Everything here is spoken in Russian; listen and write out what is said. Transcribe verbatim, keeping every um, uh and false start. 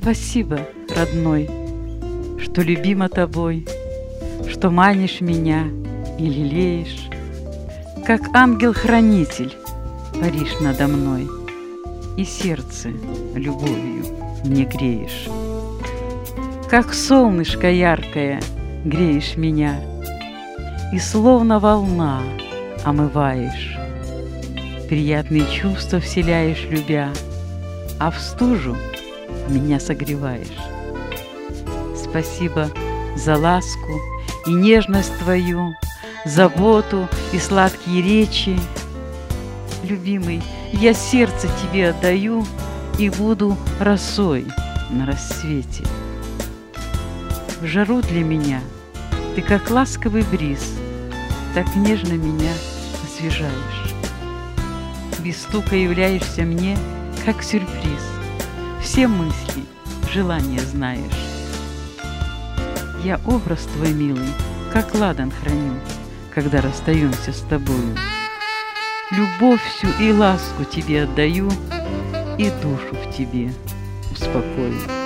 Спасибо, родной, что любима тобой, что манишь меня и лелеешь, как ангел-хранитель паришь надо мной и сердце любовью мне греешь. Как солнышко яркое греешь меня и словно волна омываешь, приятные чувства вселяешь, любя, а в стужу меня согреваешь. Спасибо за ласку и нежность твою, заботу и сладкие речи. Любимый, я сердце тебе отдаю и буду росой на рассвете. В жару для меня ты как ласковый бриз, так нежно меня освежаешь. Без стука являешься мне, как сюрприз, все мысли, желания знаешь. Я образ твой, милый, как ладан храню, когда расстаемся с тобою. Любовь всю и ласку тебе отдаю и душу в тебе успокою.